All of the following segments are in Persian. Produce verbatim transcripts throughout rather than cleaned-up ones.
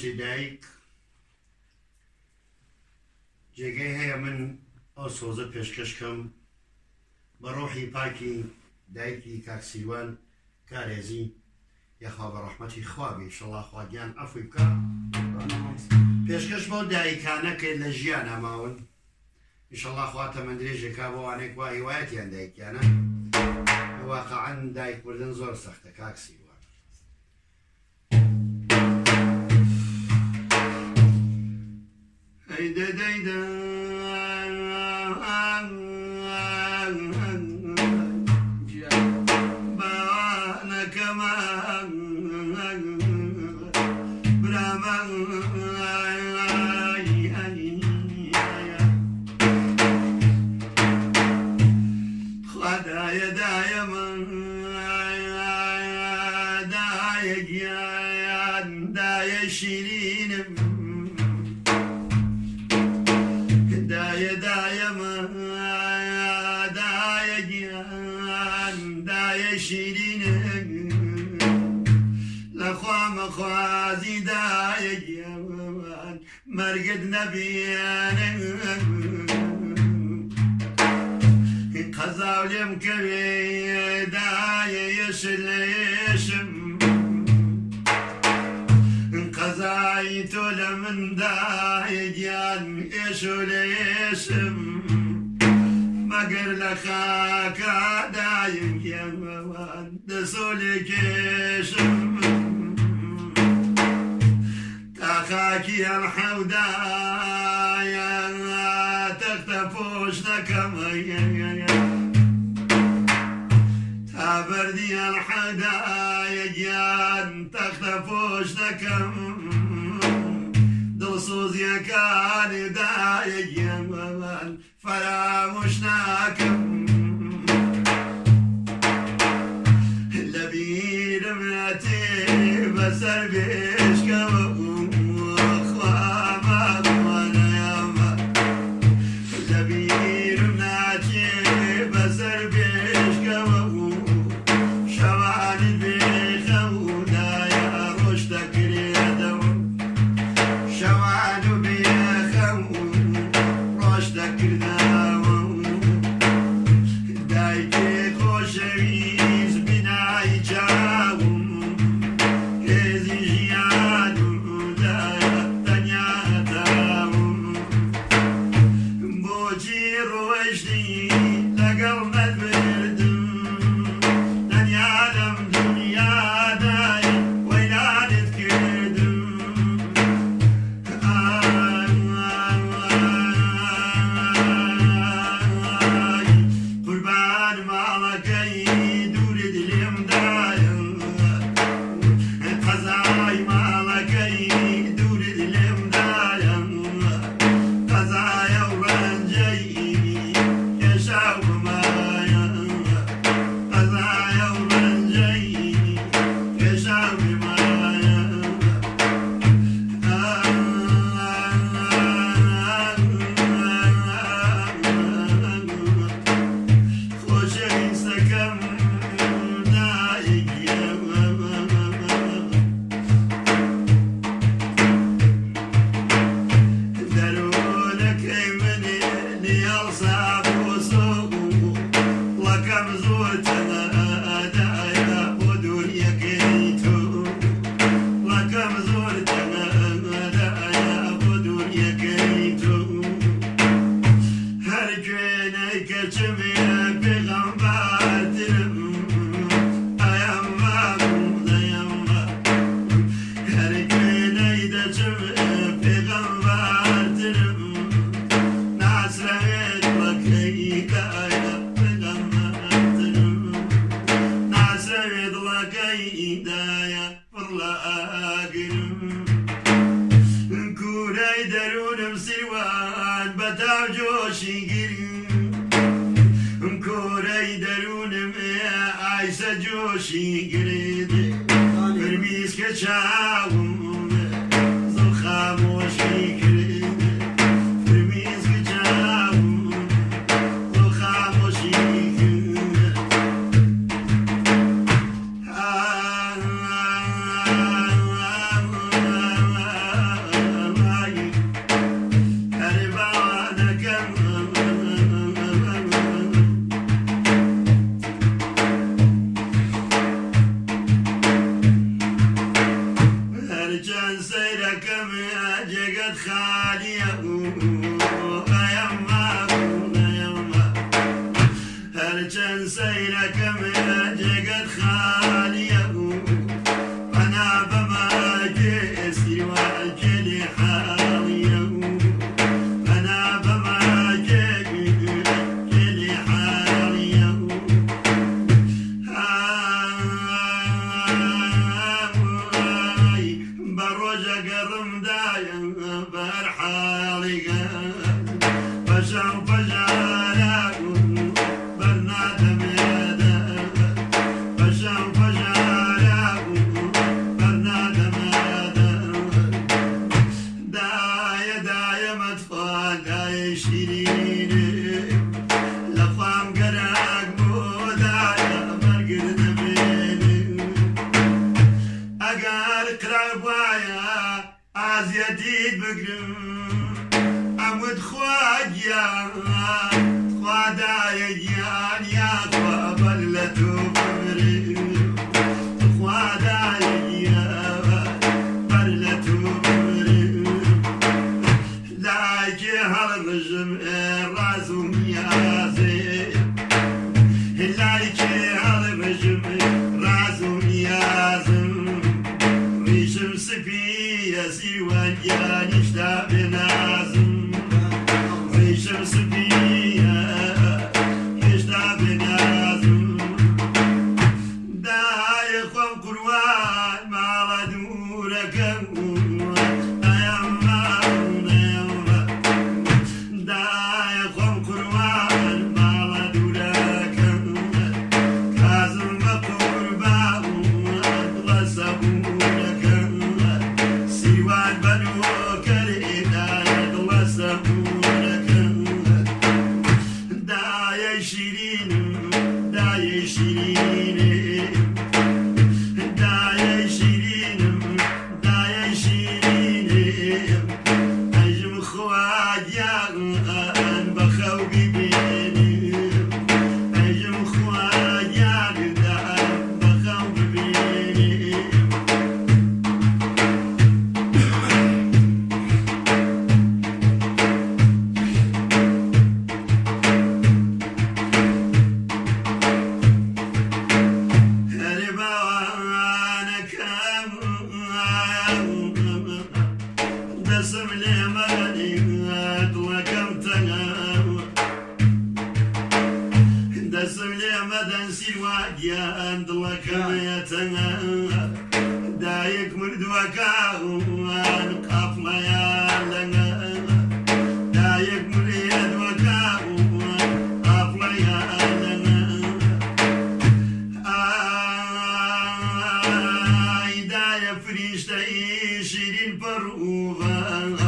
ماچی دایک جێگەی هەیە من ئەو سۆزە پێشکەشکەم بە ڕۆحی پاکی دایکی کاکسیوان کارێزی یەخوا بە ڕەحمەتی خوابی ئینشەڵڵا خواگیان عەفوی بکە پێشکەش بۆ دایکانە کە لە ژیان ئەماون ئینشەڵڵا خوا تەمەندرێژێکا بۆ وانێک وا هیوایەتیان دایکیانە واقعەن دایک بردن زۆر سەختە کاکسیوان هەیدە دەیدە شیرینم دایە دایەمە دایە گیان دایە شیرینم لەخوا مەخوازی دایە گیان مەرگت نەبیانە قەزاو لێم کەوێ دایە یەشر لە یێشم قەزای تۆ لە مندایە گیان ئێشۆ لە ئێشم مەگەر لە خاکادایم گیانوان دەسۆ لێ کێشم تا خاکی هەڵ حەودایە تەختە پۆش دەکەمە تا بەردی هەڵ حەودایە گیان تەختە پۆش دەکەم دڵسۆزیەکانی دایە گیانوان فرامۆش ناکەم لە بیرم نەتێ بەسەر بێشکەوە هرچند سیرکم جگت خالیه انا بما جسي وجلي حاليه انا بما جلي حاليه هاي بروج قرم دايم برحالي فشاو فجالاك برنادم يدا فشاو فجالاك برنادم يدا دايا دايا مدفع دايا شيرين لقام قراك بودايا مرقد دميني أقال قراب وايا عزيتي بقرم عمود خواجيا خوادا يجيان يا خوابل لتوبري خوادا يجيان برلتوبري لاجي هالرجم الرازم يازي لاجي هالرجم رازم يازم ريشم سبي سيوان يا نشتا بنازم شمس بيا يشتاق بنازم داي خوام قروان ما لدورك أيما أيما داي خوام قروان ما لدورك كازم بقربان غصبونك سيوان بنو كريدا غصبونك شيرين داي شيرين داي شيرين داي شيرين أجم خواجا أن بخو ببيني أجم خواجا أن بخو ببيني دسم لي مالي طلقمتنا دسم لي مدن سواجيا طلقمتنا دايك مردوكا نقف ما يالنا دايك مردوكا نقف ما يالنا آي دايا فريشتا شيرين بروفا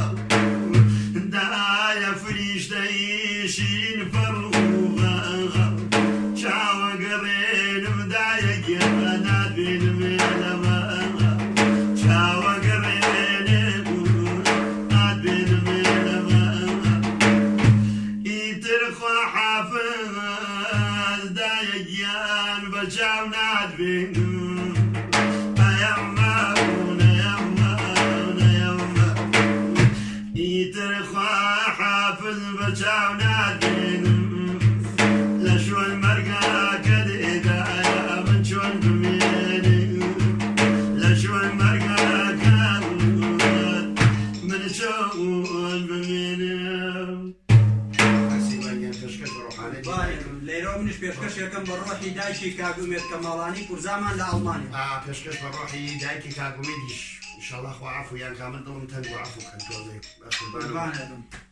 دايا فريشتا شيرين بروفا شاوة قرين بدايا جبنات بين ميلما شاوة قرين بدايا بين ميلما يترخوا حافظ دايا جيان بشاو ناد بين حافظ بجاونا دين لشو المرقى كديدا من شو الدميني لشو المرقى كد من شو الدميني ليرو منش بيشكش يكم بروحي دايشي كاغوميت كمالاني كورزامان لألمانيا اه بيشكش بروحي دايكي كاغوميديش ان شاء الله اخو عفو يعني كامل ضمن تنقو عفو كنتو زي قربان